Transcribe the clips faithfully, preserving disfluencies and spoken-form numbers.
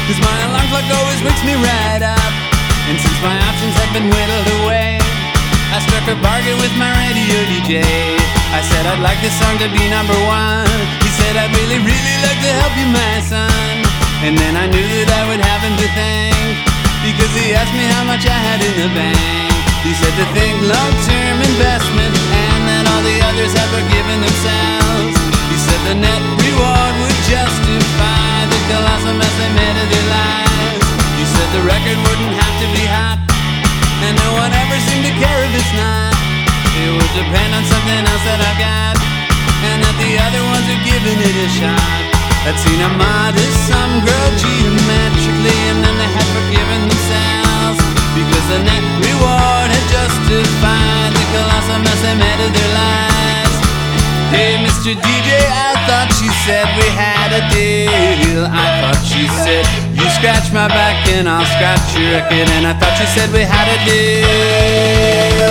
Cause my alarm clock always wakes me right up. And since my options have been whittled away, I struck a bargain with my radio D J. I said I'd like this song to be number one. He said I'd really, really like to help you, my son. And then I knew that I would have him to thank, because he asked me how much I had in the bank. He said to think long-term investment, and that all the others had forgiven themselves. He said the net reward would justify the colossal mess they made of their lives. He said the record wouldn't have to be hot, and no one ever seemed to care if it's not. It would depend on something else that I've got, and that the other ones are giving it a shot. I'd seen a modest sum grow geometrically, and then they had forgiven themselves, because the net reward had justified the colossal mess they made of their lives. Hey, Mister D J, I thought she said we had a deal. I thought she said, you scratch my back and I'll scratch your record. And I thought she said we had a deal.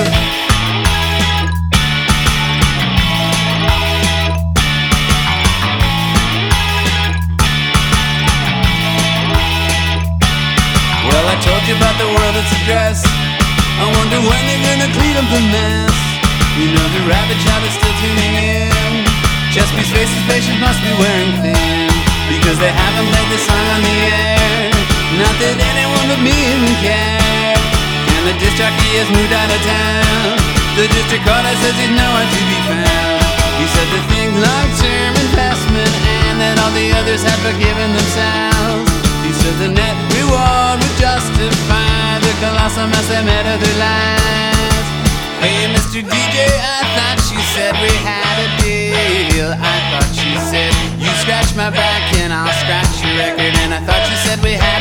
Well, I told you about the world it's a dress. I wonder when they're gonna clean up the mess. You know the rabbit shot is still tuning in. Chesapeake's faces patients must be wearing thin, because they haven't played the song on the air. Not that anyone but me even cared. And the disc jockey has moved out of town. The district court says he's nowhere to be found. He said to think long-term investment, and that all the others had forgiven themselves. He said the net reward would justify the colossal mess they made of their lives. Hey, Mister D J, I thought she said we had a deal. I thought she said, you scratch my back and I'll scratch your record. And I thought she said we had